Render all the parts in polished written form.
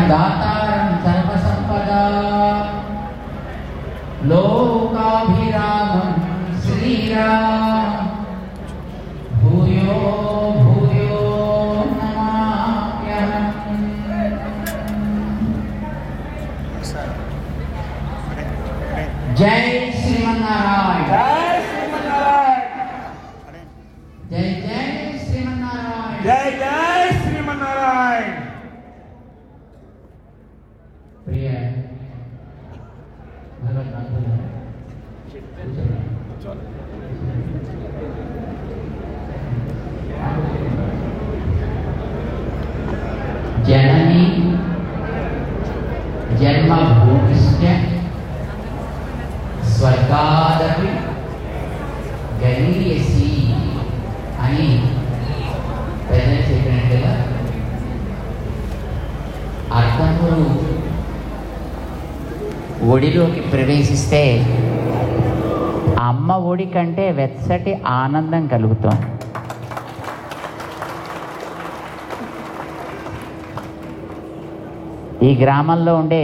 दातारं सर्वसंपदा लोकाभिरामं श्रीराम भूयो भूयो नमाम्यहम्। जय श्रीमन्नारायण, जय जय श्रीमन्नारायण, जय जय श्रीमन्नारायण। प्रिय भगवत बंधुओं, जननी जन्मभूमिश्च स्वर्गादपि गरीयसी అని ప్రజలు చెప్పినట్టుగా అర్థములు ఒడిలోకి ప్రవేశిస్తే అమ్మ ఒడి కంటే వెచ్చటి ఆనందం కలుగుతుంది. ఈ గ్రామంలో ఉండే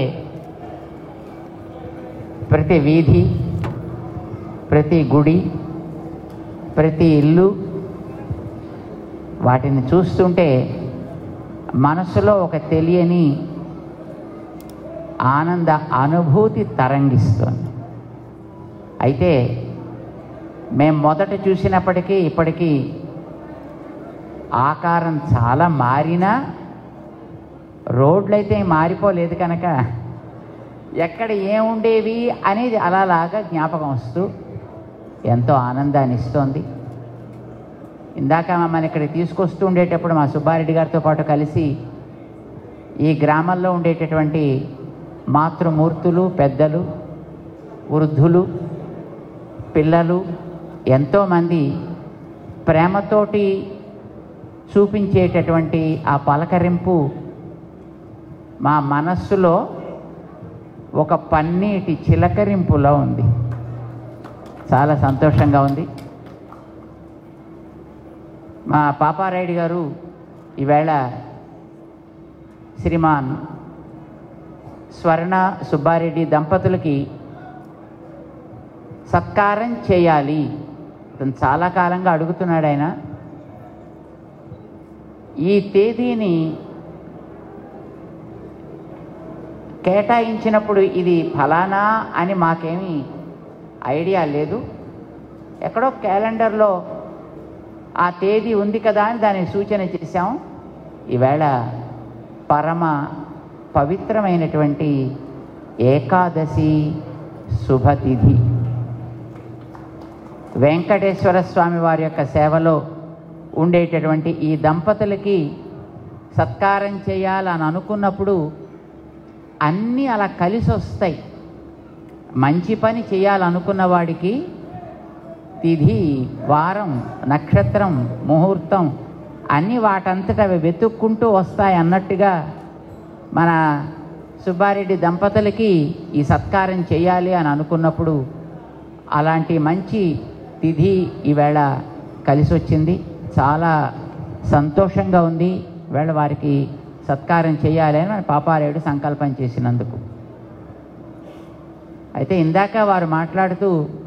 ప్రతి వీధి, ప్రతి గుడి, ప్రతి ఇల్లు, వాటిని చూస్తుంటే మనసులో ఒక తెలియని ఆనంద అనుభూతి తరంగిస్తుంది. అయితే మేము మొదట చూసినప్పటికీ ఇప్పటికీ ఆకారం చాలా మారినా రోడ్లైతే మారిపోలేదు కనుక ఎక్కడ ఏముండేవి అనేది అలాగా జ్ఞాపకం వస్తూ ఎంతో ఆనందాన్ని ఇస్తోంది. ఇందాక మమ్మల్ని ఇక్కడికి తీసుకొస్తూ ఉండేటప్పుడు మా సుబ్బారెడ్డి గారితో పాటు కలిసి ఈ గ్రామంలో ఉండేటటువంటి మాతృమూర్తులు, పెద్దలు, వృద్ధులు, పిల్లలు ఎంతోమంది ప్రేమతోటి చూపించేటటువంటి ఆ పలకరింపు మా మనస్సులో ఒక పన్నీటి చిలకరింపులో ఉంది. చాలా సంతోషంగా ఉంది. మా పాపారాయుడు గారు ఈవేళ శ్రీమాన్ స్వర్ణ సుబ్బారెడ్డి దంపతులకి సత్కారం చేయాలి. అతను చాలా కాలంగా అడుగుతున్నాడు. ఆయన ఈ తేదీని కేటాయించినప్పుడు ఇది ఫలానా అని మాకేమీ ఐడియా లేదు. ఎక్కడో క్యాలెండర్లో ఆ తేదీ ఉంది కదా అని దానికి సూచన చేశాం. ఈవేళ పరమ పవిత్రమైనటువంటి ఏకాదశి శుభతిథి. వెంకటేశ్వర స్వామి వారి యొక్క సేవలో ఉండేటటువంటి ఈ దంపతులకి సత్కారం చేయాలని అనుకున్నప్పుడు అన్నీ అలా కలిసి వస్తాయి. మంచి పని చేయాలనుకున్న వాడికి తిథి, వారం, నక్షత్రం, ముహూర్తం అన్నీ వాటంతటా అవి వెతుక్కుంటూ వస్తాయి అన్నట్టుగా మన సుబ్బారెడ్డి దంపతులకి ఈ సత్కారం చేయాలి అని అనుకున్నప్పుడు అలాంటి మంచి తిథి ఈవేళ కలిసి వచ్చింది. చాలా సంతోషంగా ఉంది. ఈవేళ వారికి సత్కారం చేయాలి అని మన పాపారాయుడు సంకల్పం చేసినందుకు. అయితే ఇందాక వారు మాట్లాడుతూ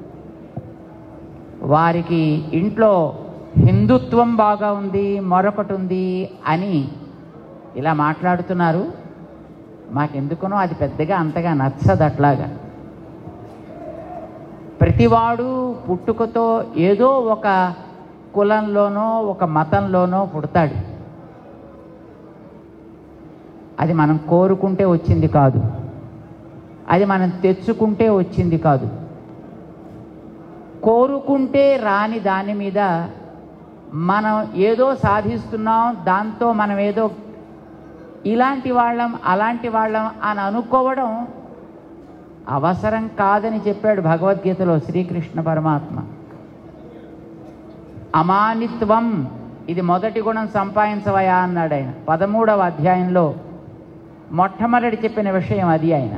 వారికి ఇంట్లో హిందుత్వం బాగా ఉంది, మరొకటి ఉంది అని ఇలా మాట్లాడుతున్నారు. మాకెందుకునో అది పెద్దగా అంతగా నచ్చదు. అట్లాగా ప్రతివాడు పుట్టుకతో ఏదో ఒక కులంలోనో ఒక మతంలోనో పుడతాడు. అది మనం కోరుకుంటే వచ్చింది కాదు, అది మనం తెచ్చుకుంటే వచ్చింది కాదు. కోరుకుంటే రాని దాని మీద మనం ఏదో సాధిస్తున్నాం, దాంతో మనం ఏదో ఇలాంటి వాళ్ళం అలాంటి వాళ్ళం అని అనుకోవడం అవసరం కాదని చెప్పాడు భగవద్గీతలో శ్రీకృష్ణ పరమాత్మ. అమానిత్వం, ఇది మొదటి గుణం సంపాదించవయా అన్నాడు ఆయన 13వ అధ్యాయంలో. మొట్టమొదటి చెప్పిన విషయం అది. ఆయన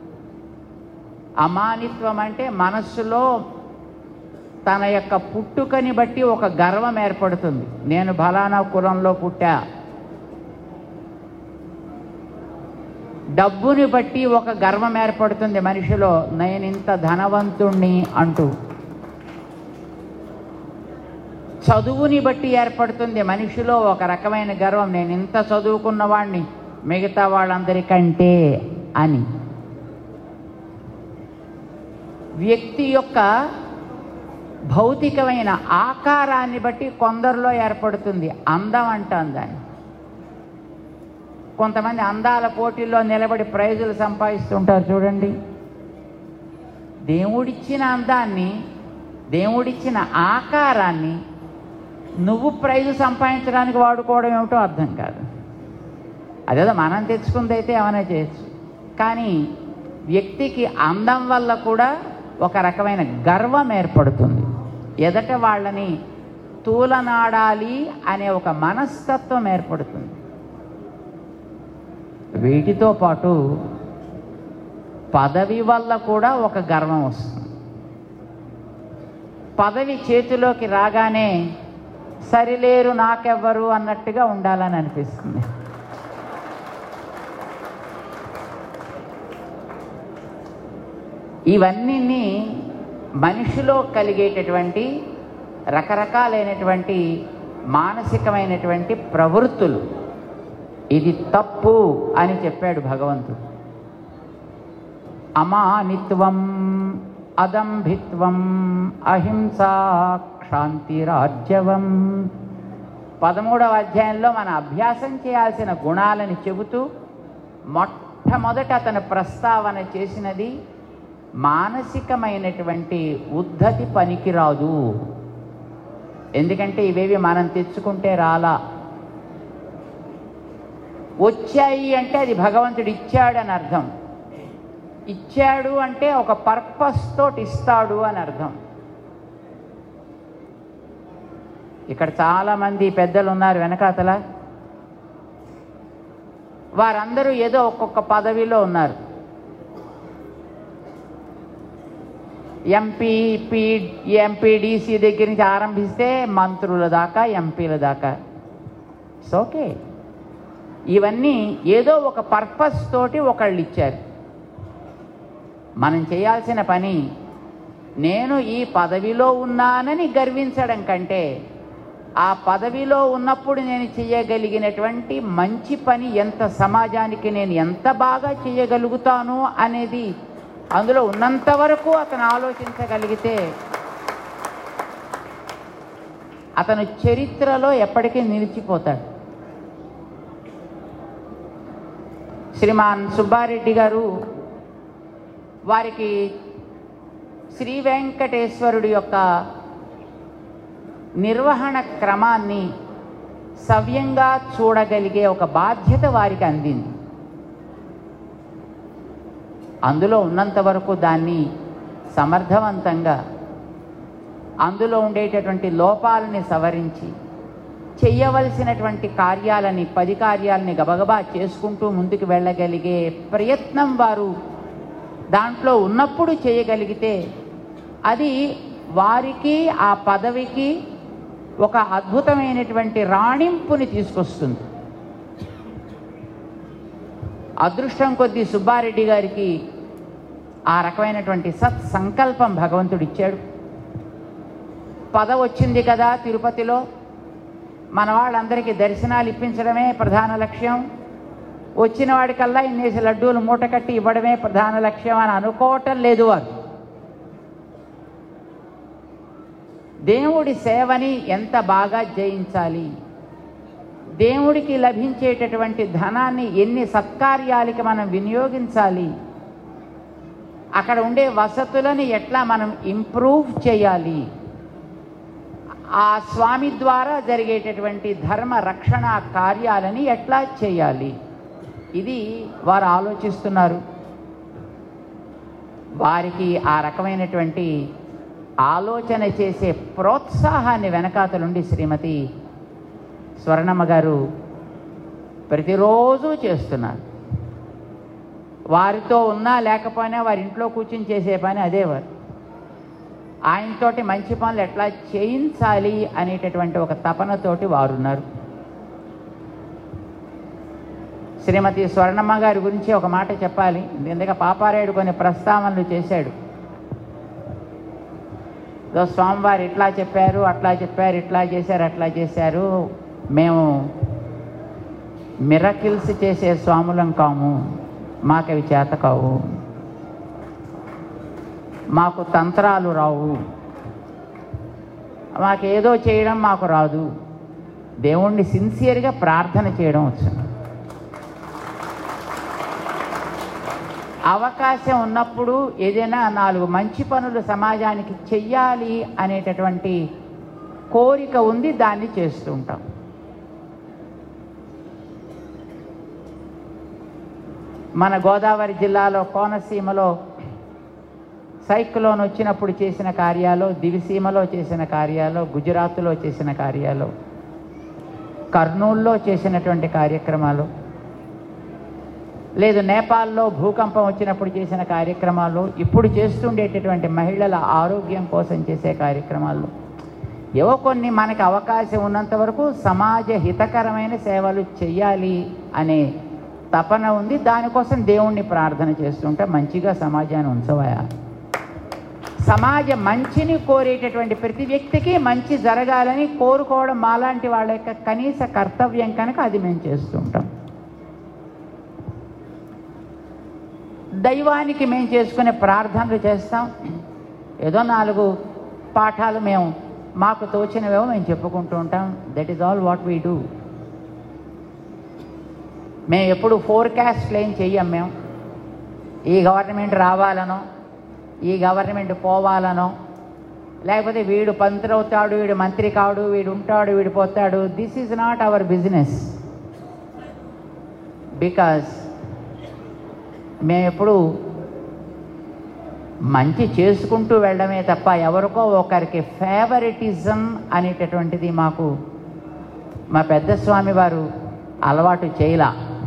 అమానిత్వం అంటే మనస్సులో తన యొక్క పుట్టుకని బట్టి ఒక గర్వం ఏర్పడుతుంది. నేను ఫలానా కులంలో పుట్టా, డబ్బుని బట్టి ఒక గర్వం ఏర్పడుతుంది మనిషిలో, నేను ఇంత ధనవంతుణ్ణి అంటూ. చదువుని బట్టి ఏర్పడుతుంది మనిషిలో ఒక రకమైన గర్వం, నేను ఇంత చదువుకున్నవాడిని మిగతా వాళ్ళందరికంటే అని. వ్యక్తి యొక్క భౌతికమైన ఆకారాన్ని బట్టి కొందరిలో ఏర్పడుతుంది అందం అంటాం దాన్ని. కొంతమంది అందాల పోటీల్లో నిలబడి ప్రైజులు సంపాదిస్తుంటారు చూడండి. దేవుడిచ్చిన అందాన్ని, దేవుడిచ్చిన ఆకారాన్ని నువ్వు ప్రైజు సంపాదించడానికి వాడుకోవడం ఏమిటో అర్థం కాదు. అదేదో మనం తెచ్చుకుంది అయితే ఏమైనా చేయొచ్చు. కానీ వ్యక్తికి అందం వల్ల కూడా ఒక రకమైన గర్వం ఏర్పడుతుంది. ఎదట వాళ్ళని తూలనాడాలి అనే ఒక మనస్తత్వం ఏర్పడుతుంది. వీటితో పాటు పదవి వల్ల కూడా ఒక గర్వం వస్తుంది. పదవి చేతిలోకి రాగానే సరిలేరు నాకెవ్వరు అన్నట్టుగా ఉండాలని అనిపిస్తుంది. ఇవన్నీ మనిషిలో కలిగేటటువంటి రకరకాలైనటువంటి మానసికమైనటువంటి ప్రవృత్తులు. ఇది తప్పు అని చెప్పాడు భగవంతుడు. అమానిత్వం, అదంభిత్వం, అహింసా, క్షాంతిరాజ్యవం. 13వ అధ్యాయంలో మన అభ్యాసం చేయాల్సిన గుణాలని చెబుతూ మొట్టమొదట అతను ప్రస్తావన చేసినది మానసికమైనటువంటి ఉద్ధతి పనికిరాదు. ఎందుకంటే ఇవేవి మనం తెచ్చుకుంటే రాలా. వచ్చాయి అంటే అది భగవంతుడు ఇచ్చాడు అని అర్థం. ఇచ్చాడు అంటే ఒక పర్పస్ తోటి ఇస్తాడు అని అర్థం. ఇక్కడ చాలామంది పెద్దలు ఉన్నారు వెనకాతల. వారందరూ ఏదో ఒక్కొక్క పదవిలో ఉన్నారు. ఎంపీడీసీ దగ్గర నుంచి ఆరంభిస్తే మంత్రుల దాకా, ఎంపీల దాకా. It's okay. ఇవన్నీ ఏదో ఒక పర్పస్ తోటి ఒకళ్ళు ఇచ్చారు. మనం చేయాల్సిన పని, నేను ఈ పదవిలో ఉన్నానని గర్వించడం కంటే ఆ పదవిలో ఉన్నప్పుడు నేను చేయగలిగినటువంటి మంచి పని ఎంత, సమాజానికి నేను ఎంత బాగా చేయగలుగుతాను అనేది అందులో ఉన్నంత వరకు అతను ఆలోచించగలిగితే అతను చరిత్రలో ఎప్పటికీ నిలిచిపోతాడు. శ్రీమాన్ సుబ్బారెడ్డి గారు వారికి శ్రీ వెంకటేశ్వరుడి యొక్క నిర్వహణ క్రమాన్ని సవ్యంగా చూడగలిగే ఒక బాధ్యత వారికి అందింది. అందులో ఉన్నంత వరకు దాన్ని సమర్థవంతంగా, అందులో ఉండేటటువంటి లోపాలని సవరించి చెయ్యవలసినటువంటి కార్యాలని, 10 కార్యాలని గబగబా చేసుకుంటూ ముందుకు వెళ్ళగలిగే ప్రయత్నం వారు దాంట్లో ఉన్నప్పుడు చేయగలిగితే అది వారికి, ఆ పదవికి ఒక అద్భుతమైనటువంటి రాణింపుని తీసుకొస్తుంది. అదృష్టం కొద్దీ సుబ్బారెడ్డి గారికి ఆ రకమైనటువంటి సత్సంకల్పం భగవంతుడు ఇచ్చాడు. పదవి వచ్చింది కదా తిరుపతిలో, మన వాళ్ళందరికీ దర్శనాలు ఇప్పించడమే ప్రధాన లక్ష్యం, వచ్చిన వాడికల్లా ఇన్నేసి లడ్డూలు మూట కట్టి ఇవ్వడమే ప్రధాన లక్ష్యం అని అనుకోవటం లేదు వారు. దేవుడి సేవని ఎంత బాగా జయించాలి, దేవుడికి లభించేటటువంటి ధనాన్ని ఎన్ని సత్కార్యాలకి మనం వినియోగించాలి, అక్కడ ఉండే వసతులను ఎట్లా మనం ఇంప్రూవ్ చేయాలి, ఆ స్వామి ద్వారా జరిగేటటువంటి ధర్మ రక్షణ కార్యాలని ఎట్లా చేయాలి, ఇది వారు ఆలోచిస్తున్నారు. వారికి ఆ రకమైనటువంటి ఆలోచన చేసే ప్రోత్సాహాన్ని వెనకాతలుండి శ్రీమతి స్వర్ణమ్మ గారు ప్రతిరోజు చేస్తున్నారు. వారితో ఉన్నా లేకపోయినా వారి ఇంట్లో కూర్చుని చేసే పని అదే. వారు ఆయనతోటి మంచి పనులు ఎట్లా చేయించాలి అనేటటువంటి ఒక తపనతోటి వారున్నారు. శ్రీమతి స్వర్ణమ్మ గారి గురించి ఒక మాట చెప్పాలి. ఎందుకంటే పాపారాయుడు కొన్ని ప్రస్తావనలు చేశాడు. స్వామివారు ఇట్లా చెప్పారు, అట్లా చెప్పారు, ఇట్లా చేశారు, అట్లా చేశారు, మేము మిరకిల్స్ చేసే స్వాములం కాము, మాకవి చేత కావు, మాకు తంత్రాలు రావు, మాకేదో చేయడం మాకు రాదు, దేవుణ్ణి సిన్సియర్గా ప్రార్థన చేయడం వచ్చు. అవకాశం ఉన్నప్పుడు ఏదైనా 4 మంచి పనులు సమాజానికి చెయ్యాలి అనేటటువంటి కోరిక ఉంది, దాన్ని చేస్తూ ఉంటాం. మన గోదావరి జిల్లాలో కోనసీమలో సైక్లోన్ వచ్చినప్పుడు చేసిన కార్యాలు, దివిసీమలో చేసిన కార్యాలు, గుజరాత్లో చేసిన కార్యాలు, కర్నూల్లో చేసినటువంటి కార్యక్రమాలు, లేదు నేపాల్లో భూకంపం వచ్చినప్పుడు చేసిన కార్యక్రమాలు, ఇప్పుడు చేస్తుండేటటువంటి మహిళల ఆరోగ్యం కోసం చేసే కార్యక్రమాలు, ఏవో కొన్ని మనకి అవకాశం ఉన్నంత వరకు సమాజ హితకరమైన సేవలు చెయ్యాలి అనే తపన ఉంది. దానికోసం దేవుణ్ణి ప్రార్థన చేస్తుంటే మంచిగా సమాజాన్ని ఉంచవయా. సమాజ మంచిని కోరేటటువంటి ప్రతి వ్యక్తికి మంచి జరగాలని కోరుకోవడం మాలాంటి వాళ్ళ యొక్క కనీస కర్తవ్యం కనుక అది మేము చేస్తుంటాం. దైవానికి మేము చేసుకునే ప్రార్థనలు చేస్తాం. ఏదో 4 పాఠాలు మేము మాకు తోచినవేమో మేము చెప్పుకుంటూ ఉంటాం. That is all what we do. మేము ఎప్పుడు ఫోర్కాస్ట్లు ఏం చెయ్యం. మేము ఈ గవర్నమెంట్ రావాలనో, ఈ గవర్నమెంట్ పోవాలనో, లేకపోతే వీడు మంత్రి అవుతాడు, వీడు మంత్రి కాడు, వీడు ఉంటాడు, వీడు పోతాడు. This is not our business. Because మేము ఎప్పుడు మంచి చేసుకుంటూ వెళ్ళడమే తప్ప ఎవరికో ఒకరికి ఫేవరెటిజం అనేటటువంటిది మాకు మా పెద్ద స్వామి వారు అలవాటు చేయలా.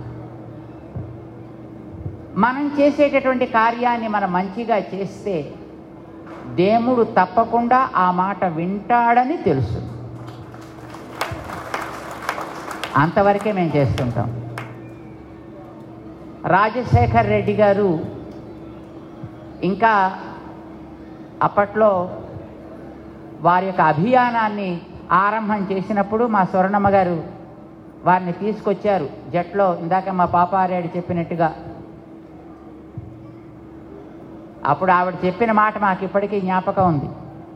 మనం చేసేటటువంటి కార్యాన్ని మనం మంచిగా చేస్తే దేవుడు తప్పకుండా ఆ మాట వింటాడని తెలుసు. అంతవరకే మేము చేస్తుంటాం. రాజశేఖర్ రెడ్డి గారు ఇంకా అప్పట్లో వారి యొక్క అభియానాన్ని ఆరంభం చేసినప్పుడు మా స్వర్ణమ్మ గారు వారిని తీసుకొచ్చారు జట్లో. ఇందాక మా పాపారాయుడు చెప్పినట్టుగా అప్పుడు ఆవిడ చెప్పిన మాట మాకు ఇప్పటికీ జ్ఞాపకం ఉంది.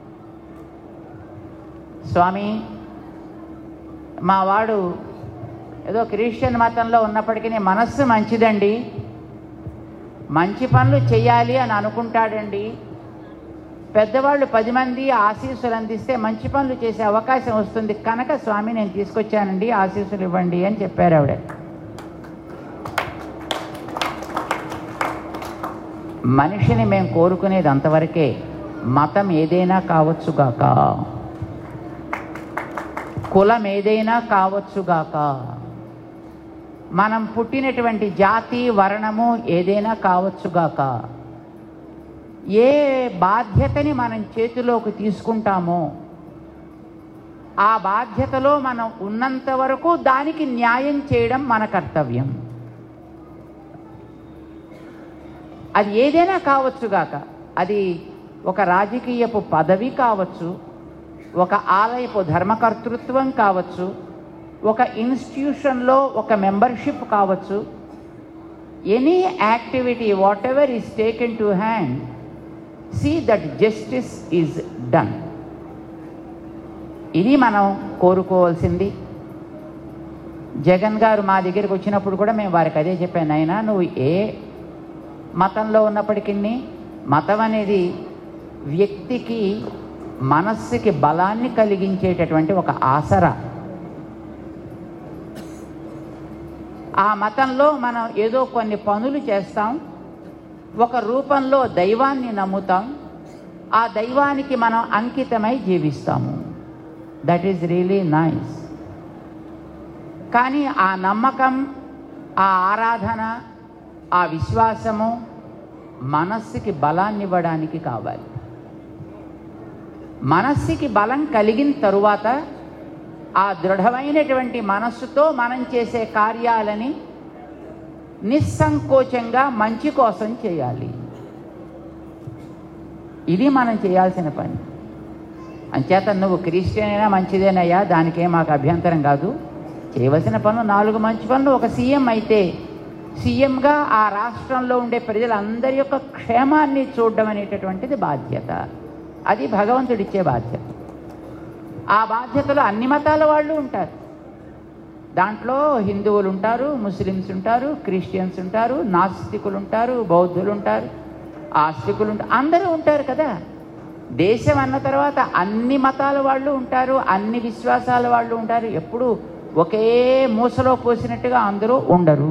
స్వామి, మా వాడు ఏదో క్రిస్టియన్ మతంలో ఉన్నప్పటికీ మనస్సు మంచిదండి, మంచి పనులు చేయాలి అని అనుకుంటాడండి. పెద్దవాళ్ళు 10 మంది ఆశీస్సులు అందిస్తే మంచి పనులు చేసే అవకాశం వస్తుంది కనుక స్వామి నేను తీసుకొచ్చానండి, ఆశీస్సులు ఇవ్వండి అని చెప్పారు ఆవిడ. మనిషిని మేము కోరుకునేది అంతవరకే. మతం ఏదైనా కావచ్చుగాక, కులం ఏదైనా కావచ్చుగాక, మనం పుట్టినటువంటి జాతి వర్ణము ఏదైనా కావచ్చుగాక, ఏ బాధ్యతని మనం చేతిలోకి తీసుకుంటామో ఆ బాధ్యతలో మనం ఉన్నంత వరకు దానికి న్యాయం చేయడం మన కర్తవ్యం. అది ఏదైనా కావచ్చుగాక, అది ఒక రాజకీయపు పదవి కావచ్చు, ఒక ఆలయపు ధర్మకర్తృత్వం కావచ్చు, ఒక ఇన్స్టిట్యూషన్లో ఒక మెంబర్షిప్ కావచ్చు. Any activity whatever is taken to hand, see that justice is done. ఇది మనం కోరుకోవాల్సింది. జగన్ గారు మా దగ్గరికి వచ్చినప్పుడు కూడా మేము వారికి అదే చెప్పాను, అయినా నువ్వు ఏ మతంలో ఉన్నప్పటికీ మతం అనేది వ్యక్తికి మనస్సుకి బలాన్ని కలిగించేటటువంటి ఒక ఆసరా. ఆ మతంలో మనం ఏదో కొన్ని పనులు చేస్తాం, ఒక రూపంలో దైవాన్ని నమ్ముతాం, ఆ దైవానికి మనం అంకితమై జీవిస్తాము. That is really nice. కానీ ఆ నమ్మకం, ఆ ఆరాధన, ఆ విశ్వాసము మనస్సుకి బలాన్ని ఇవ్వడానికి కావాలి. మనస్సుకి బలం కలిగిన తరువాత ఆ దృఢమైనటువంటి మనస్సుతో మనం చేసే కార్యాలని నిస్సంకోచంగా మంచి కోసం చేయాలి. ఇది మనం చేయాల్సిన పని. అంచేత నువ్వు క్రిస్టియన్ అయినా మంచిదేనయ్యా, దానికేం మాకు అభ్యంతరం కాదు. చేయవలసిన పనులు 4 మంచి పనులు. ఒక సీఎం అయితే సీఎంగా ఆ రాష్ట్రంలో ఉండే ప్రజలందరి యొక్క క్షేమాన్ని చూడడం అనేటటువంటిది బాధ్యత. అది భగవంతుడిచ్చే బాధ్యత. ఆ బాధ్యతలో అన్ని మతాల వాళ్ళు ఉంటారు. దాంట్లో హిందువులు ఉంటారు, ముస్లిమ్స్ ఉంటారు, క్రిస్టియన్స్ ఉంటారు, నాస్తికులు ఉంటారు, బౌద్ధులు ఉంటారు, ఆస్తికులు ఉంటారు, అందరూ ఉంటారు కదా. దేశం అన్న తర్వాత అన్ని మతాల వాళ్ళు ఉంటారు, అన్ని విశ్వాసాల వాళ్ళు ఉంటారు. ఎప్పుడు ఒకే మూసలో పోసినట్టుగా అందరూ ఉండరు.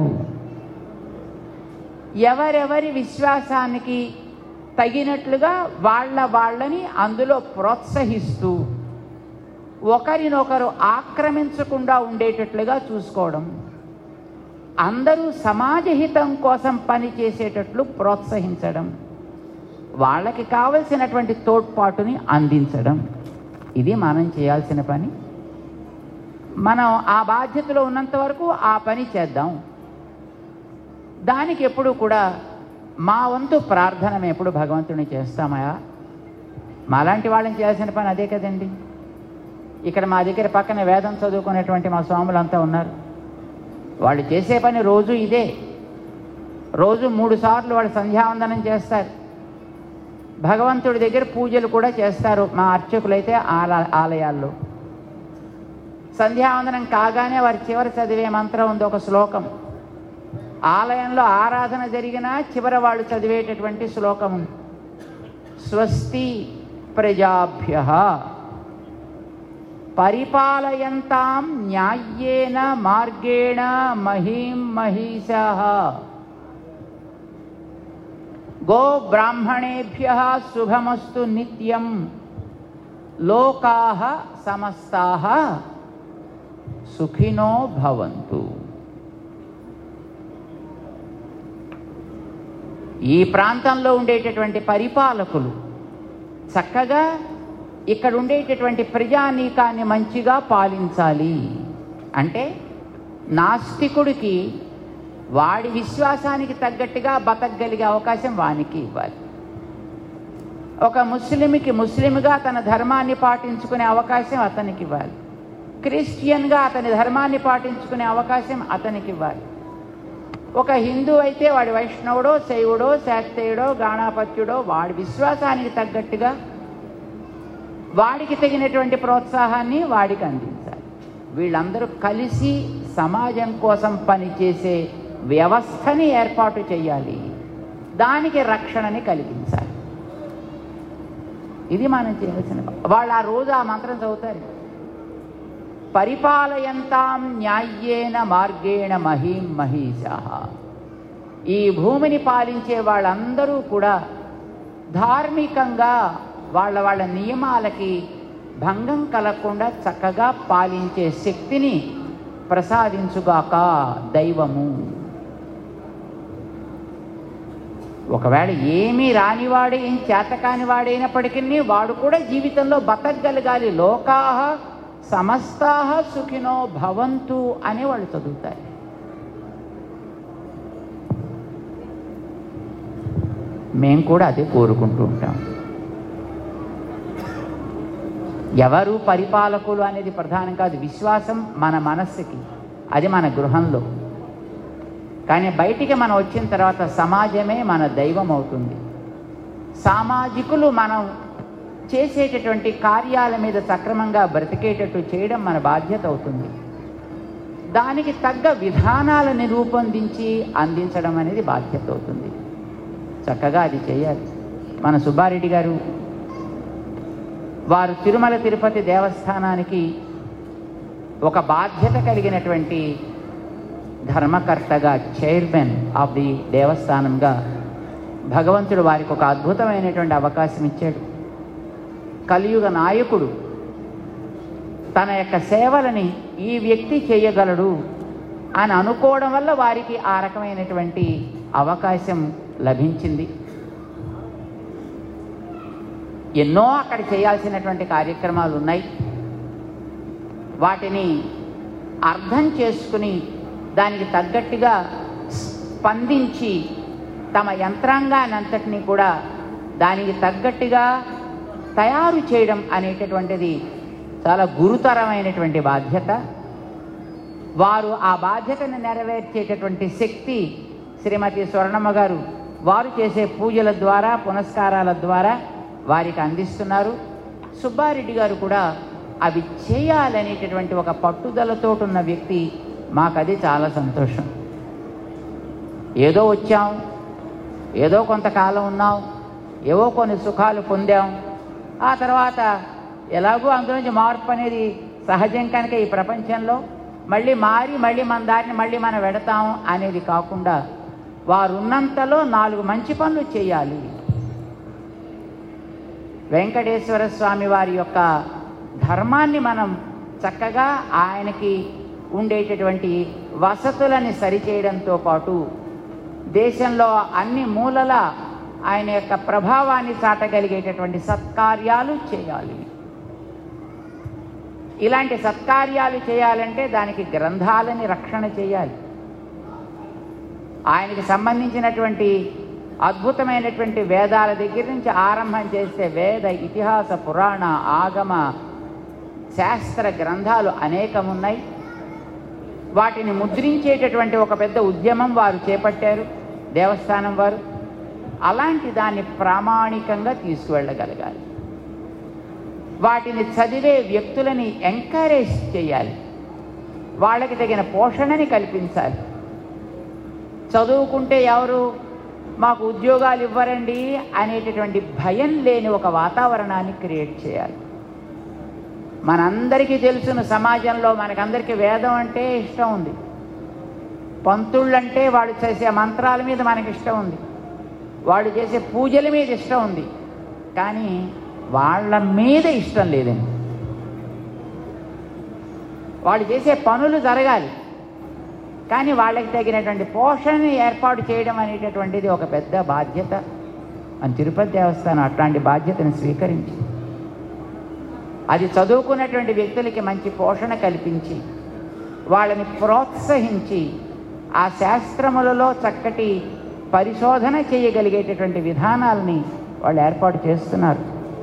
ఎవరెవరి విశ్వాసానికి తగినట్లుగా వాళ్ళని అందులో ప్రోత్సహిస్తూ ఒకరినొకరు ఆక్రమించకుండా ఉండేటట్లుగా చూసుకోవడం, అందరూ సమాజహితం కోసం పనిచేసేటట్లు ప్రోత్సహించడం, వాళ్ళకి కావలసినటువంటి తోడ్పాటుని అందించడం, ఇది మనం చేయాల్సిన పని. మనం ఆ బాధ్యతలో ఉన్నంత వరకు ఆ పని చేద్దాం. దానికి ఎప్పుడు కూడా మా వంతు ప్రార్థన మేము ఎప్పుడు భగవంతుని చేస్తామయా. మాలాంటి వాళ్ళని చేయాల్సిన పని అదే కదండి. ఇక్కడ మా దగ్గర పక్కన వేదం చదువుకునేటువంటి మా స్వాములంతా ఉన్నారు. వాళ్ళు చేసే పని రోజు ఇదే. రోజు 3 సార్లు వాళ్ళు సంధ్యావందనం చేస్తారు. భగవంతుడి దగ్గర పూజలు కూడా చేస్తారు. మా అర్చకులైతే ఆలయాల్లో సంధ్యావందనం కాగానే వారి చివరి చదివే మంత్రం ఉంది, ఒక శ్లోకం. ఆలయంలో ఆరాధన జరిగినా చివర వాళ్ళు చదివేటటువంటి శ్లోకం ఉంది. స్వస్తి ప్రజాభ్యః పరిపాలయంతాం న్యాయేన మార్గేణ మహీం మహిషః గో బ్రాహ్మణేభ్యః శుభమస్తు నిత్యం లోకాః సమస్తాః సుఖినో భవంతు. ఈ ప్రాంతంలో ఉండేటటువంటి పరిపాలకులు చక్కగా ఇక్కడ ఉండేటటువంటి ప్రజానీకాన్ని మంచిగా పాలించాలి. అంటే నాస్తికుడికి వాడి విశ్వాసానికి తగ్గట్టుగా బతకగలిగే అవకాశం వానికి ఇవ్వాలి. ఒక ముస్లింకి ముస్లింగా తన ధర్మాన్ని పాటించుకునే అవకాశం అతనికి ఇవ్వాలి. క్రిస్టియన్గా అతని ధర్మాన్ని పాటించుకునే అవకాశం అతనికి ఇవ్వాలి. ఒక హిందూ అయితే వాడి వైష్ణవుడో, శైవుడో, శాక్తేయుడో, గాణాపత్యుడో వాడి విశ్వాసానికి తగ్గట్టుగా వాడికి తగినటువంటి ప్రోత్సాహాన్ని వాడికి అందించాలి. వీళ్ళందరూ కలిసి సమాజం కోసం పనిచేసే వ్యవస్థని ఏర్పాటు చేయాలి. దానికి రక్షణని కలిగించాలి. ఇది మనం చేయాల్సిన. వాళ్ళు ఆ రోజు ఆ మంత్రం చదువుతారు. పరిపాలయంతాం న్యాయేన మార్గేణ మహీం మహిషః. ఈ భూమిని పాలించే వాళ్ళందరూ కూడా ధార్మికంగా వాళ్ళ నియమాలకి భంగం కలగకుండా చక్కగా పాలించే శక్తిని ప్రసాదించుగాక దైవము. ఒకవేళ ఏమీ రానివాడే, ఏం చేతకాని వాడైనప్పటికీ వాడు కూడా జీవితంలో బతకగలగాలి. లోకాః సమస్తాః సుఖినో భవంతు అని వాళ్ళు చదువుతారు. మేము కూడా అదే కోరుకుంటూ ఉంటాం. ఎవరు పరిపాలకులు అనేది ప్రధానం కాదు. విశ్వాసం మన మనస్సుకి, అది మన గృహంలో. కానీ బయటికి మనం వచ్చిన తర్వాత సమాజమే మన దైవం అవుతుంది. సామాజికులు మనం చేసేటటువంటి కార్యాల మీద సక్రమంగా బ్రతికేటట్టు చేయడం మన బాధ్యత అవుతుంది. దానికి తగ్గ విధానాలను రూపొందించి అందించడం అనేది బాధ్యత అవుతుంది. చక్కగా అది చేయాలి. మన సుబ్బారెడ్డి గారు వారు తిరుమల తిరుపతి దేవస్థానానికి ఒక బాధ్యత కలిగినటువంటి ధర్మకర్తగా, చైర్మన్ ఆఫ్ ది దేవస్థానంగా భగవంతుడు వారికి ఒక అద్భుతమైనటువంటి అవకాశం ఇచ్చాడు. కలియుగ నాయకుడు తన యొక్క సేవలని ఈ వ్యక్తి చేయగలడు అని అనుకోవడం వల్ల వారికి ఆ రకమైనటువంటి అవకాశం లభించింది. ఎన్నో అక్కడ చేయాల్సినటువంటి కార్యక్రమాలు ఉన్నాయి. వాటిని అర్థం చేసుకుని దానికి తగ్గట్టుగా స్పందించి తమ యంత్రాంగానంతటినీ కూడా దానికి తగ్గట్టుగా తయారు చేయడం అనేటటువంటిది చాలా గురుతరమైనటువంటి బాధ్యత. వారు ఆ బాధ్యతను నెరవేర్చేటటువంటి శక్తి శ్రీమతి స్వర్ణమ్మ గారు వారు చేసే పూజల ద్వారా పునస్కారాల ద్వారా వారికి అందిస్తున్నారు. సుబ్బారెడ్డి గారు కూడా అవి చేయాలనేటటువంటి ఒక పట్టుదలతో ఉన్న వ్యక్తి. మాకది చాలా సంతోషం. ఏదో వచ్చాం, ఏదో కొంతకాలం ఉన్నాం, ఏవో కొన్ని సుఖాలు పొందాం, ఆ తర్వాత ఎలాగో అందులోంచి మార్పు అనేది సహజం కనుక ఈ ప్రపంచంలో మళ్ళీ మళ్ళీ మన దారిని మళ్ళీ మనం వెడతాం అనేది కాకుండా వారు ఉన్నంతలో 4 మంచి పనులు చేయాలి. వెంకటేశ్వర స్వామి వారి యొక్క ధర్మాన్ని మనం చక్కగా ఆయనకి ఉండేటటువంటి వసతులని సరిచేయడంతో పాటు దేశంలో అన్ని మూలల ఆయన యొక్క ప్రభావాన్ని చాటగలిగేటటువంటి సత్కార్యాలు చేయాలి. ఇలాంటి సత్కార్యాలు చేయాలంటే దానికి గ్రంథాలని రక్షణ చేయాలి. ఆయనకి సంబంధించినటువంటి అద్భుతమైనటువంటి వేదాల దగ్గర నుంచి ఆరంభం చేస్తే వేద, ఇతిహాస, పురాణ, ఆగమ, శాస్త్ర గ్రంథాలు అనేకమున్నాయి. వాటిని ముద్రించేటటువంటి ఒక పెద్ద ఉద్యమం వారు చేపట్టారు దేవస్థానం వారు. అలాంటి దాన్ని ప్రామాణికంగా తీసుకువెళ్ళగలగాలి. వాటిని చదివే వ్యక్తులని ఎంకరేజ్ చేయాలి, వాళ్ళకి తగిన పోషణని కల్పించాలి. చదువుకుంటే ఎవరు మాకు ఉద్యోగాలు ఇవ్వరండి అనేటటువంటి భయం లేని ఒక వాతావరణాన్ని క్రియేట్ చేయాలి. మనందరికీ తెలుసును, సమాజంలో మనకందరికీ వేదం అంటే ఇష్టం ఉంది, పంతుళ్ళంటే వాళ్ళు చేసే మంత్రాల మీద మనకి ఇష్టం ఉంది, వాళ్ళు చేసే పూజల మీద ఇష్టం ఉంది, కానీ వాళ్ళ మీద ఇష్టం లేదండి. వాళ్ళు చేసే పనులు జరగాలి, కానీ వాళ్ళకి తగినటువంటి పోషణని ఏర్పాటు చేయడం అనేటటువంటిది ఒక పెద్ద బాధ్యత. అని తిరుపతి దేవస్థానం అట్లాంటి బాధ్యతను స్వీకరించి అది చదువుకున్నటువంటి వ్యక్తులకి మంచి పోషణ కల్పించి వాళ్ళని ప్రోత్సహించి ఆ శాస్త్రములలో చక్కటి పరిశోధన చేయగలిగేటటువంటి విధానాలని వాళ్ళు ఏర్పాటు చేస్తున్నారు.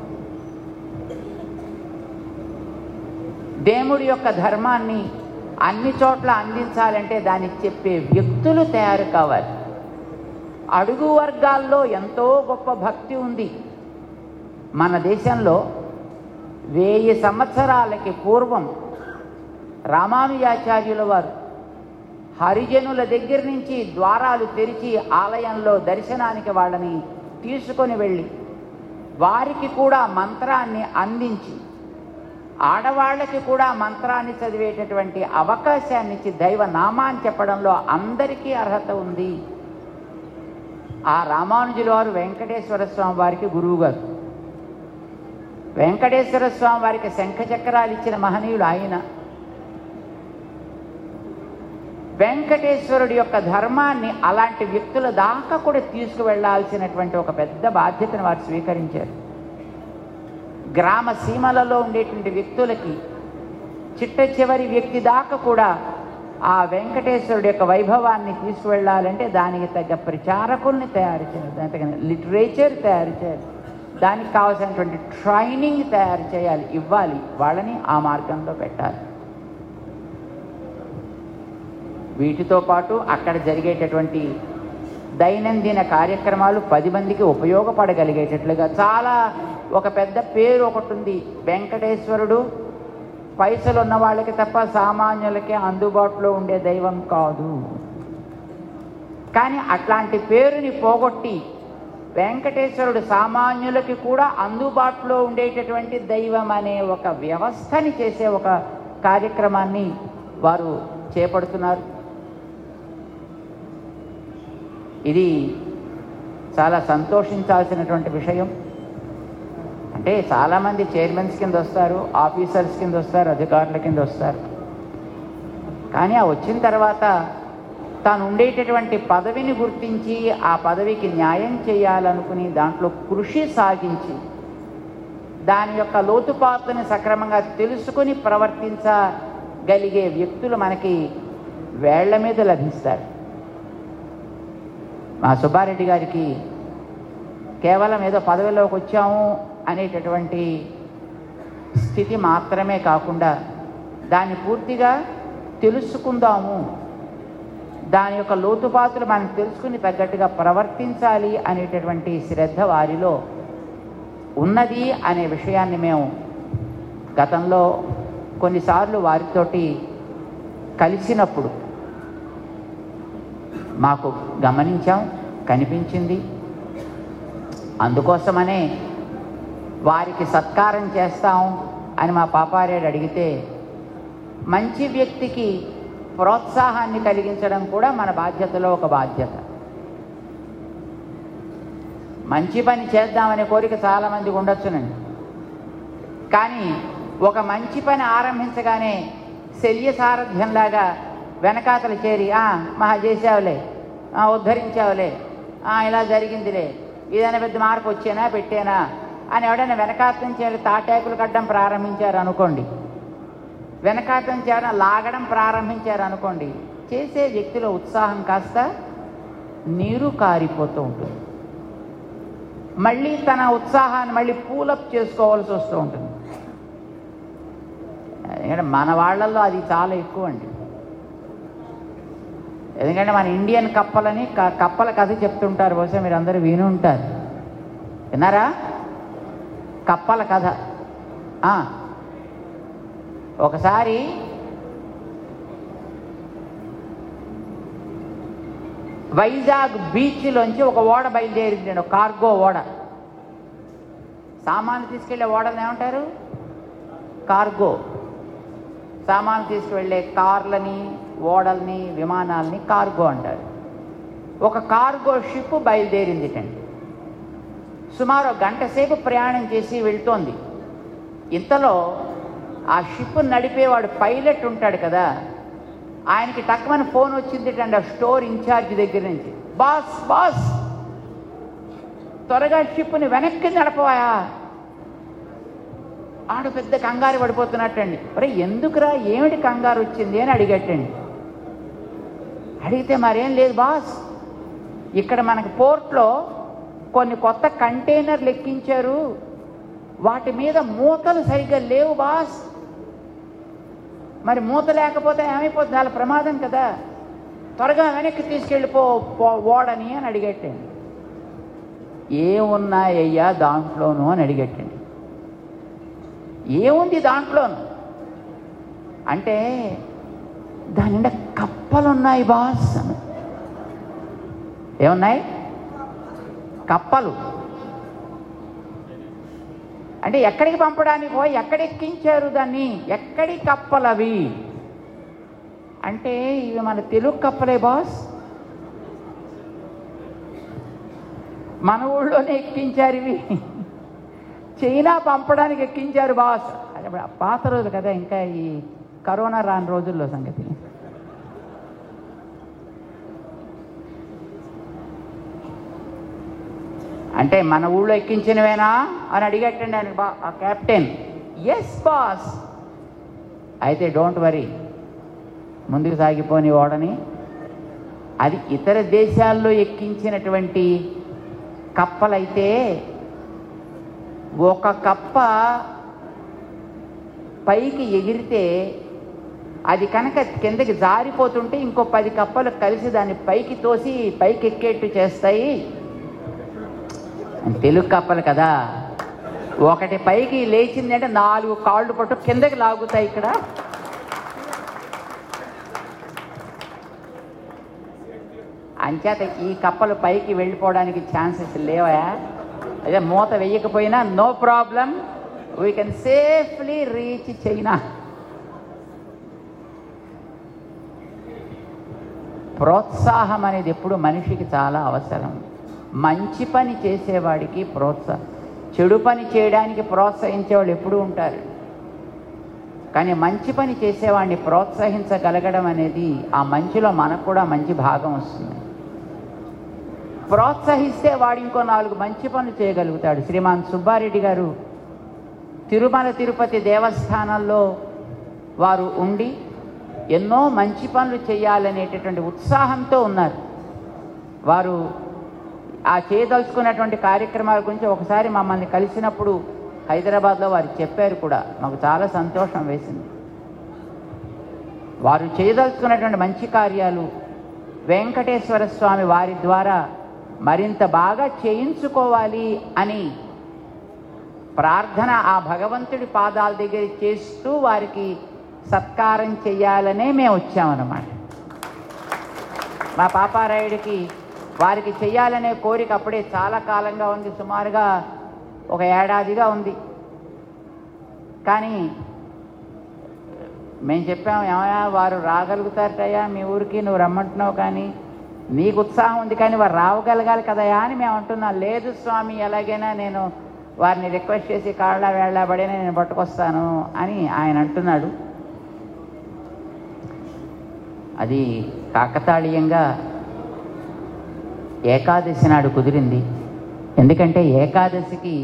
దేవుడి యొక్క ధర్మాన్ని అన్ని చోట్ల అందించాలంటే దానికి చెప్పే వ్యక్తులు తయారు కావాలి. అడుగు వర్గాల్లో ఎంతో గొప్ప భక్తి ఉంది. మన దేశంలో 1000 సంవత్సరాలకి పూర్వం రామానుజాచార్యుల వారు హరిజనుల దగ్గర నుంచి ద్వారాలు తెరిచి ఆలయంలో దర్శనానికి వాళ్ళని తీసుకొని వెళ్ళి వారికి కూడా మంత్రాన్ని అందించి ఆడవాళ్ళకి కూడా మంత్రాన్ని చదివేటటువంటి అవకాశాన్ని ఇచ్చి దైవ నామాన్ని చెప్పడంలో అందరికీ అర్హత ఉంది. ఆ రామానుజుల వారు వెంకటేశ్వర స్వామి వారికి గురువు గారు. వెంకటేశ్వర స్వామి వారికి శంఖ చక్రాలు ఇచ్చిన మహనీయుడు ఆయన. వెంకటేశ్వరుడి యొక్క ధర్మాన్ని అలాంటి వ్యక్తుల దాకా కూడా తీసుకువెళ్లాల్సినటువంటి ఒక పెద్ద బాధ్యతను వారు స్వీకరించారు. గ్రామ సీమలలో ఉండేటువంటి వ్యక్తులకి చిట్ట చివరి వ్యక్తి దాకా కూడా ఆ వెంకటేశ్వరుడి యొక్క వైభవాన్ని తీసుకువెళ్ళాలంటే దానికి తగ్గ ప్రచారకుల్ని తయారు చేయాలి, దానికి తగిన లిటరేచర్ తయారు చేయాలి, దానికి కావాల్సినటువంటి ట్రైనింగ్ తయారు చేయాలి, ఇవ్వాలి, వాళ్ళని ఆ మార్గంలో పెట్టాలి. వీటితో పాటు అక్కడ జరిగేటటువంటి దైనందిన కార్యక్రమాలు 10 మందికి ఉపయోగపడగలిగేటట్లుగా చాలా ఒక పెద్ద పేరు ఒకటి ఉంది. వెంకటేశ్వరుడు పైసలు ఉన్న వాళ్ళకి తప్ప సామాన్యులకి అందుబాటులో ఉండే దైవం కాదు. కానీ అట్లాంటి పేరుని పోగొట్టి వెంకటేశ్వరుడు సామాన్యులకి కూడా అందుబాటులో ఉండేటటువంటి దైవం అనే ఒక వ్యవస్థని చేసే ఒక కార్యక్రమాన్ని వారు చేపడుతున్నారు. ఇది చాలా సంతోషించాల్సినటువంటి విషయం. అంటే చాలామంది చైర్మన్స్ కింద వస్తారు, ఆఫీసర్స్ కింద వస్తారు, అధికారుల కింద వస్తారు. కానీ ఆ వచ్చిన తర్వాత తాను ఉండేటటువంటి పదవిని గుర్తించి ఆ పదవికి న్యాయం చేయాలనుకుని దాంట్లో కృషి సాగించి దాని యొక్క లోతుపాతుని సక్రమంగా తెలుసుకుని ప్రవర్తించగలిగే వ్యక్తులు మనకి వేళ్ల మీద లభిస్తారు. మా సుబ్బారెడ్డి గారికి కేవలం ఏదో పదవిలోకి వచ్చాము అనేటటువంటి స్థితి మాత్రమే కాకుండా దాన్ని పూర్తిగా తెలుసుకుందాము, దాని యొక్క లోతుపాతులు మనం తెలుసుకుని తగ్గట్టుగా ప్రవర్తించాలి అనేటటువంటి శ్రద్ధ వారిలో ఉన్నది అనే విషయాన్ని మేము గతంలో కొన్నిసార్లు వారితోటి కలిసినప్పుడు మాకు గమనించాం, కనిపించింది. అందుకోసమనే వారికి సత్కారం చేస్తాం అని మా పాపారేడు అడిగితే, మంచి వ్యక్తికి ప్రోత్సాహాన్ని కలిగించడం కూడా మన బాధ్యతలో ఒక బాధ్యత. మంచి పని చేద్దామనే కోరిక చాలామందికి ఉండొచ్చునండి. కానీ ఒక మంచి పని ఆరంభించగానే శల్య సారథ్యంలాగా వెనకాతలు చేరి మహా చేసావులే, ఉద్ధరించావులే, ఇలా జరిగిందిలే, ఏదైనా పెద్ద మార్పు వచ్చేనా పెట్టేనా అని ఎవడైనా వెనకాత నుంచి తాటాకులు కట్టడం ప్రారంభించారు అనుకోండి, వెనకాత నుంచి ఎవరైనా లాగడం ప్రారంభించారు అనుకోండి, చేసే వ్యక్తిలో ఉత్సాహం కాస్త నీరు కారిపోతూ ఉంటుంది. మళ్ళీ తన ఉత్సాహాన్ని మళ్ళీ పూలప్ చేసుకోవాల్సి వస్తూ ఉంటుంది. ఎందుకంటే మన వాళ్ళల్లో అది చాలా ఎక్కువ అండి. ఎందుకంటే మన ఇండియన్ కప్పలని కప్పల కథ చెప్తుంటారు, బహుశా మీరు అందరూ విని ఉంటారు. విన్నారా? కప్పల కథ. ఒకసారి వైజాగ్ బీచ్లోంచి ఒక ఓడ బయలుదేరింది, ఒక కార్గో ఓడ. సామాన్లు తీసుకెళ్లే ఓడని ఏమంటారు? కార్గో. సామాన్లు తీసుకువెళ్ళే కార్లని, ఓడల్ని, విమానాలని కార్గో అంటారు. ఒక కార్గో షిప్ బయలుదేరిందిటండి. సుమారు గంట సేపు ప్రయాణం చేసి వెళ్తోంది. ఇంతలో ఆ షిప్ నడిపేవాడు పైలట్ ఉంటాడు కదా, ఆయనకి టక్కుమని ఫోన్ వచ్చిందిటండి ఆ స్టోర్ ఇన్ఛార్జ్ దగ్గర నుంచి. బాస్ బాస్, త్వరగా షిప్ని వెనక్కి నడపవాయా. ఆడు పెద్ద కంగారు పడిపోతున్నట్టండి. అరే ఎందుకురా, ఏమిటి కంగారు వచ్చింది అని అడిగట్టండి. అడిగితే మరేం లేదు బాస్, ఇక్కడ మనకి పోర్ట్లో కొన్ని కొత్త కంటైనర్లు ఎక్కించారు, వాటి మీద మూతలు సరిగ్గా లేవు బాస్. మరి మూత లేకపోతే ఏమైపోతుంది, చాలా ప్రమాదం కదా, త్వరగా వెనక్కి తీసుకెళ్ళిపో ఓడని అని అడిగట్టండి. ఏమున్నాయ్యా దాంట్లోనూ అని అడిగట్టండి. ఏముంది దాంట్లోను అంటే, దాని నిండా కప్పలున్నాయి బాస్. ఏమున్నాయి? కప్పలు. అంటే ఎక్కడికి పంపడానికి ఎక్కడ ఎక్కించారు దాన్ని, ఎక్కడి కప్పలవి అంటే, ఇవి మన తెలుగు కప్పలే బాస్, మన ఊళ్ళోనే ఎక్కించారు ఇవి, చైనా పంపడానికి ఎక్కించారు బాస్. అదే పాత రోజులు కదా, ఇంకా ఈ కరోనా రాని రోజుల్లో సంగతి. అంటే మన ఊళ్ళో ఎక్కించినవేనా అని అడిగట్టండి ఆయన ఆ కెప్టెన్. Yes boss. అయితే డోంట్ వరీ, ముందుకు సాగిపోని ఓడని. అది ఇతర దేశాల్లో ఎక్కించినటువంటి కప్పలైతే, ఒక కప్ప పైకి ఎగిరితే అది కనుక కిందకి జారిపోతుంటే ఇంకో 10 కప్పలు కలిసి దాన్ని పైకి తోసి పైకి ఎక్కేట్టు చేస్తాయి. తెలుగు కప్పలు కదా, ఒకటి పైకి లేచిందంటే 4 కాళ్ళు పట్టు కిందకి లాగుతాయి. ఇక్కడ అంచేత ఈ కప్పలు పైకి వెళ్ళిపోవడానికి ఛాన్సెస్ లేవా. అదే మూత వేయకపోయినా no problem, we can safely reach China. ప్రోత్సాహం అనేది ఎప్పుడు మనిషికి చాలా అవసరం. మంచి పని చేసేవాడికి ప్రోత్సాహం, చెడు పని చేయడానికి ప్రోత్సహించేవాళ్ళు ఎప్పుడూ ఉంటారు. కానీ మంచి పని చేసేవాడిని ప్రోత్సహించగలగడం అనేది, ఆ మంచిలో మనకు కూడా మంచి భాగం వస్తుంది. ప్రోత్సహిస్తే వాడు ఇంకో 4 మంచి పనులు చేయగలుగుతాడు. శ్రీమాన్ సుబ్బారెడ్డి గారు తిరుమల తిరుపతి దేవస్థానంలో వారు ఉండి ఎన్నో మంచి పనులు చేయాలనేటటువంటి ఉత్సాహంతో ఉన్నారు. వారు ఆ చేయదలుచుకున్నటువంటి కార్యక్రమాల గురించి ఒకసారి మమ్మల్ని కలిసినప్పుడు హైదరాబాద్లో వారు చెప్పారు కూడా. మాకు చాలా సంతోషం వేసింది. వారు చేయదలుచుకున్నటువంటి మంచి కార్యాలు వెంకటేశ్వర స్వామి వారి ద్వారా మరింత బాగా చేయించుకోవాలి అని ప్రార్థన ఆ భగవంతుడి పాదాల దగ్గర చేస్తూ వారికి సత్కారం చెయ్యాలనే మేము వచ్చామన్నమాట. మా పాపారాయుడికి వారికి చెయ్యాలనే కోరిక అప్పుడే చాలా కాలంగా ఉంది, సుమారుగా ఒక ఏడాదిగా ఉంది. కానీ మేము చెప్పాము, ఏమయ్యా వారు రాగలుగుతారటయ్యా మీ ఊరికి, నువ్వు రమ్మంటున్నావు, కానీ నీకు ఉత్సాహం ఉంది కానీ వారు రావగలగాలి కదయా అని మేము అంటున్నాం. లేదు స్వామి, ఎలాగైనా నేను వారిని రిక్వెస్ట్ చేసి కాళ్ళ వేళ్ళబడినా నేను పట్టుకొస్తాను అని ఆయన అంటున్నాడు. అది కాకతాళీయంగా ఏకాదశి నాడు కుదిరింది. ఎందుకంటే ఏకాదశికి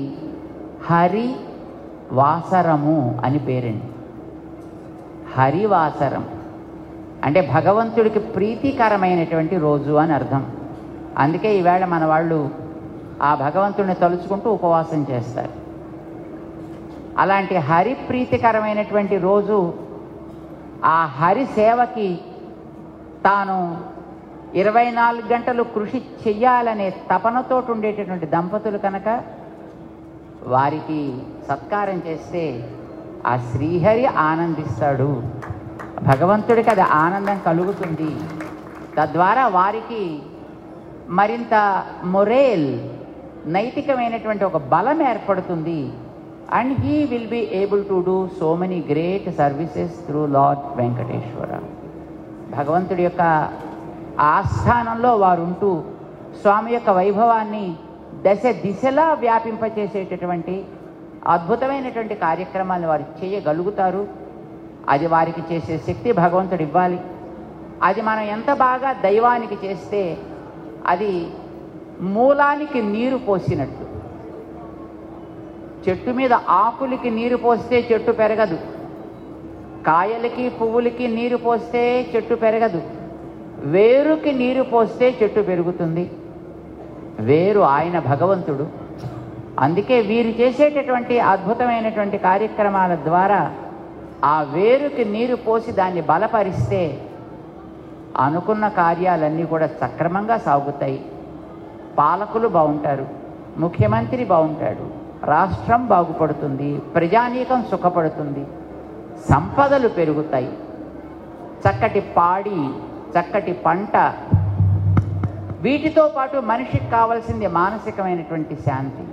హరివాసరము అని పేరండి. హరివాసరం అంటే భగవంతుడికి ప్రీతికరమైనటువంటి రోజు అని అర్థం. అందుకే ఈవేళ మన వాళ్ళు ఆ భగవంతుడిని తలుచుకుంటూ ఉపవాసం చేస్తారు. అలాంటి హరి ప్రీతికరమైనటువంటి రోజు ఆ హరి సేవకి తాను 24 గంటలు కృషి చెయ్యాలనే తపనతో ఉండేటటువంటి దంపతులు కనుక వారికి సత్కారం చేస్తే ఆ శ్రీహరి ఆనందిస్తాడు, భగవంతుడికి అది ఆనందం కలుగుతుంది. తద్వారా వారికి మరింత మొరేల్, నైతికమైనటువంటి ఒక బలం ఏర్పడుతుంది. And he will be able to do so many great services through lord Venkateshwara. భగవంతుడి యొక్క ఆస్థానంలో వారు ఉంటూ స్వామి యొక్క వైభవాన్ని దశ దిశలా వ్యాపింపచేసేటటువంటి అద్భుతమైనటువంటి కార్యక్రమాలను వారు చేయగలుగుతారు. అది వారికి చేసే శక్తి భగవంతుడు ఇవ్వాలి. అది మనం ఎంత బాగా దైవానికి చేస్తే అది మూలానికి నీరు పోసినట్టు. చెట్టు మీద ఆకులకి నీరు పోస్తే చెట్టు పెరగదు, కాయలకి పువ్వులకి నీరు పోస్తే చెట్టు పెరగదు, వేరుకి నీరు పోస్తే చెట్టు పెరుగుతుంది. వేరు ఆయన భగవంతుడు. అందుకే వీరు చేసేటటువంటి అద్భుతమైనటువంటి కార్యక్రమాల ద్వారా ఆ వేరుకి నీరు పోసి దాన్ని బలపరిస్తే అనుకున్న కార్యాలన్నీ కూడా సక్రమంగా సాగుతాయి. పాలకులు బాగుంటారు, ముఖ్యమంత్రి బాగుంటాడు, రాష్ట్రం బాగుపడుతుంది, ప్రజానీకం సుఖపడుతుంది, సంపదలు పెరుగుతాయి, చక్కటి పాడి, చక్కటి పంట. వీటితో పాటు మనిషికి కావాల్సింది మానసికమైనటువంటి శాంతి.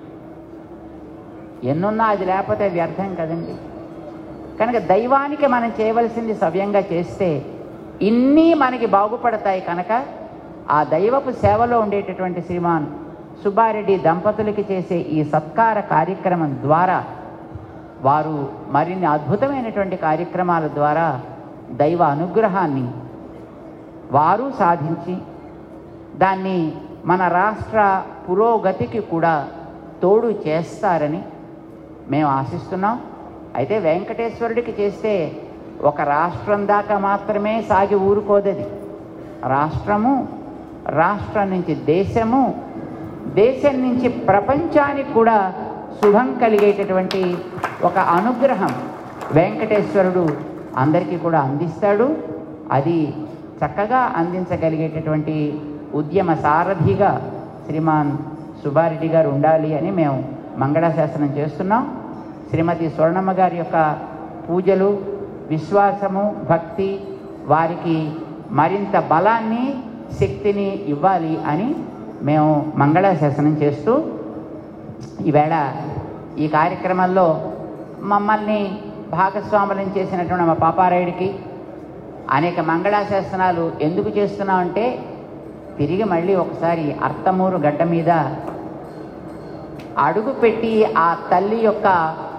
ఎన్నున్నా అది లేకపోతే వ్యర్థం కదండి. కనుక దైవానికి మనం చేయవలసింది సవ్యంగా చేస్తే ఇన్నీ మనకి బాగుపడతాయి. కనుక ఆ దైవపు సేవలో ఉండేటటువంటి శ్రీమాన్ సుబ్బారెడ్డి దంపతులకి చేసే ఈ సత్కార కార్యక్రమం ద్వారా వారు మరిన్ని అద్భుతమైనటువంటి కార్యక్రమాల ద్వారా దైవ అనుగ్రహాన్ని వారు సాధించి దాన్ని మన రాష్ట్ర పురోగతికి కూడా తోడు చేస్తారని మేము ఆశిస్తున్నాం. అయితే వెంకటేశ్వరుడికి చేస్తే ఒక రాష్ట్రం దాకా మాత్రమే సాగి ఊరుకోదది. రాష్ట్రము, రాష్ట్రం నుంచి దేశము, దేశం నుంచి ప్రపంచానికి కూడా శుభం కలిగేటటువంటి ఒక అనుగ్రహం వెంకటేశ్వరుడు అందరికీ కూడా అందిస్తాడు. అది చక్కగా అందించగలిగేటటువంటి ఉద్యమ సారథిగా శ్రీమాన్ సుబ్బారెడ్డి గారు ఉండాలి అని మేము మంగళాశాసనం చేస్తున్నాం. శ్రీమతి స్వర్ణమ్మ గారి యొక్క పూజలు, విశ్వాసము, భక్తి వారికి మరింత బలాన్ని, శక్తిని ఇవ్వాలి అని మేము మంగళాశాసనం చేస్తూ ఈవేళ ఈ కార్యక్రమంలో మమ్మల్ని భాగస్వాములను చేసినటువంటి మా పాపారాయుడికి అనేక మంగళాశాసనాలు ఎందుకు చేస్తున్నామంటే తిరిగి మళ్ళీ ఒకసారి అర్తమూరు గడ్డ మీద అడుగుపెట్టి ఆ తల్లి యొక్క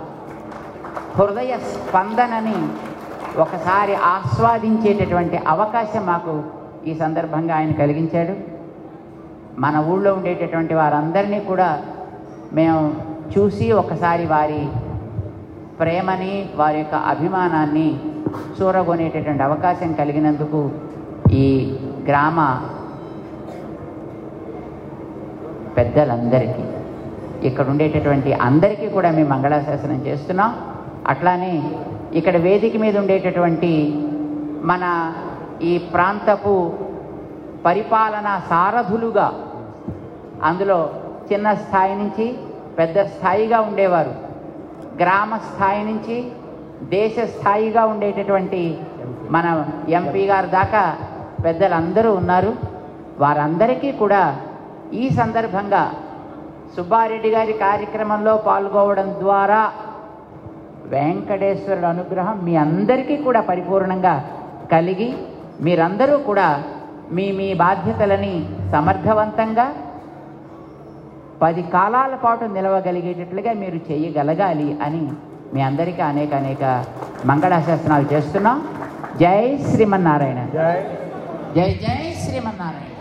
హృదయ స్పందనని ఒకసారి ఆస్వాదించేటటువంటి అవకాశం మాకు ఈ సందర్భంగా ఆయన కలిగించాడు. మన ఊళ్ళో ఉండేటటువంటి వారందరినీ కూడా మేము చూసి ఒకసారి వారి ప్రేమని, వారి యొక్క అభిమానాన్ని చూరగొనేటటువంటి అవకాశం కలిగినందుకు ఈ గ్రామ పెద్దలందరికీ, ఇక్కడ ఉండేటటువంటి అందరికీ కూడా మేము మంగళాశాసనం చేస్తున్నాం. అట్లానే ఇక్కడ వేదిక మీద ఉండేటటువంటి మన ఈ ప్రాంతపు పరిపాలనా సారథులుగా, అందులో చిన్న స్థాయి నుంచి పెద్ద స్థాయిగా ఉండేవారు, గ్రామ స్థాయి నుంచి దేశ స్థాయిగా ఉండేటటువంటి మన ఎంపీ గారు దాకా పెద్దలందరూ ఉన్నారు. వారందరికీ కూడా ఈ సందర్భంగా సుబ్బారెడ్డి గారి కార్యక్రమంలో పాల్గొనడం ద్వారా వెంకటేశ్వరుడు అనుగ్రహం మీ అందరికీ కూడా పరిపూర్ణంగా కలిగి మీరందరూ కూడా మీ మీ బాధ్యతలని సమర్థవంతంగా 10 కాలాల పాటు నిలవగలిగేటట్లుగా మీరు చేయగలగాలి అని మీ అందరికీ అనేక మంగళాశాసనాలు చేస్తున్నాం. జై శ్రీమన్నారాయణ. జై జై జై శ్రీమన్నారాయణ.